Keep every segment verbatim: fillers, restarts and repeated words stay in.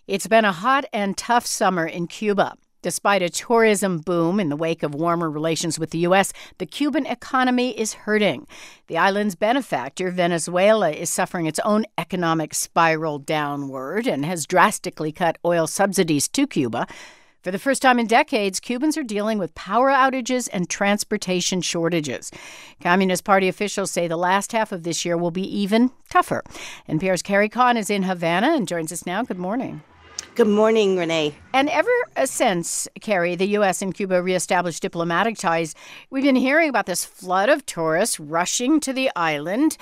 It's been a hot and tough summer in Cuba. Despite a tourism boom in the wake of warmer relations with the U S, the Cuban economy is hurting. The island's benefactor, Venezuela, is suffering its own economic spiral downward and has drastically cut oil subsidies to Cuba. For the first time in decades, Cubans are dealing with power outages and transportation shortages. Communist Party officials say the last half of this year will be even tougher. N P R's Carrie Kahn is in Havana and joins us now. Good morning. Good morning, Renee. And ever since, Carrie, the U S and Cuba reestablished diplomatic ties, we've been hearing about this flood of tourists rushing to the island.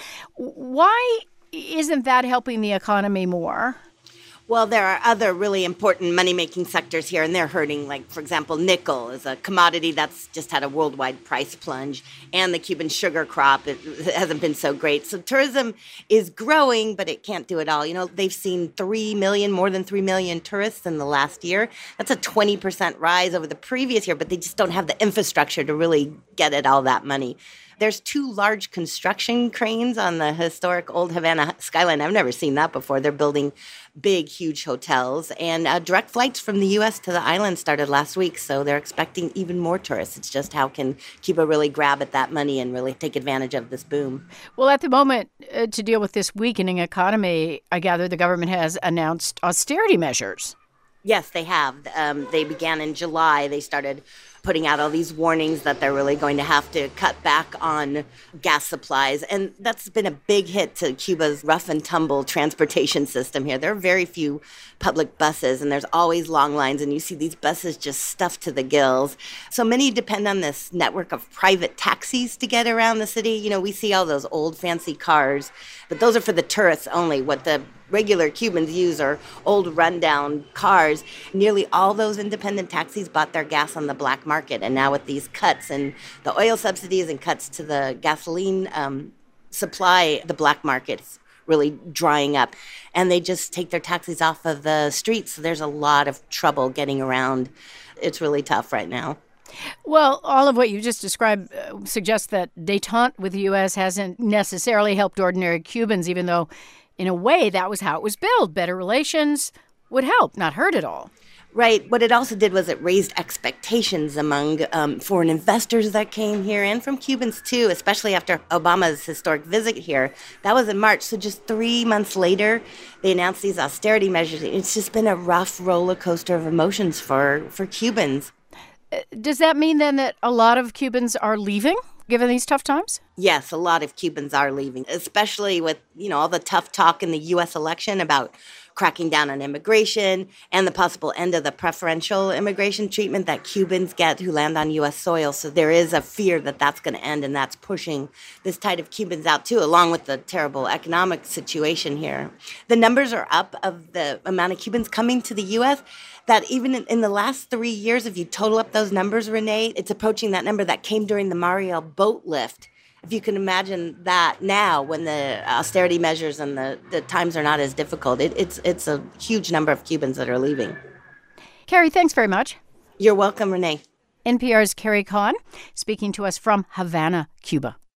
Why isn't that helping the economy more? Well, there are other really important money-making sectors here, and they're hurting. Like, for example, nickel is a commodity that's just had a worldwide price plunge, and the Cuban sugar crop it hasn't been so great. So tourism is growing, but it can't do it all. You know, they've seen three million, more than three million tourists in the last year. That's a twenty percent rise over the previous year, but they just don't have the infrastructure to really get at all that money. There's two large construction cranes on the historic old Havana skyline. I've never seen that before. They're building big, huge hotels. And uh, direct flights from the U S to the island started last week, so they're expecting even more tourists. It's just how can Cuba really grab at that money and really take advantage of this boom? Well, at the moment, uh, to deal with this weakening economy, I gather the government has announced austerity measures. Yes, they have. Um, they began in July. They started putting out all these warnings that they're really going to have to cut back on gas supplies. And that's been a big hit to Cuba's rough and tumble transportation system here. There are very few public buses, and there's always long lines, and you see these buses just stuffed to the gills. So many depend on this network of private taxis to get around the city. You know, we see all those old fancy cars, but those are for the tourists only. What the regular Cubans use are old rundown cars. Nearly all those independent taxis bought their gas on the black market. And now with these cuts and the oil subsidies and cuts to the gasoline um, supply, the black market's really drying up. And they just take their taxis off of the streets. So there's a lot of trouble getting around. It's really tough right now. Well, all of what you just described uh, suggests that détente with the U S hasn't necessarily helped ordinary Cubans, even though in a way, that was how it was built. Better relations would help, not hurt at all. Right. What it also did was it raised expectations among um, foreign investors that came here and from Cubans, too, especially after Obama's historic visit here. That was in March. So just three months later, they announced these austerity measures. It's just been a rough roller coaster of emotions for, for Cubans. Uh, does that mean, then, that a lot of Cubans are leaving, given these tough times? Yes, a lot of Cubans are leaving, especially with, you know, all the tough talk in the U S election about cracking down on immigration and the possible end of the preferential immigration treatment that Cubans get who land on U S soil. So there is a fear that that's going to end, and that's pushing this tide of Cubans out, too, along with the terrible economic situation here. The numbers are up of the amount of Cubans coming to the U S that even in, in the last three years, if you total up those numbers, Renee, it's approaching that number that came during the Mariel boat lift. If you can imagine that now when the austerity measures and the, the times are not as difficult, it, it's it's a huge number of Cubans that are leaving. Carrie, thanks very much. You're welcome, Renee. N P R's Carrie Kahn speaking to us from Havana, Cuba.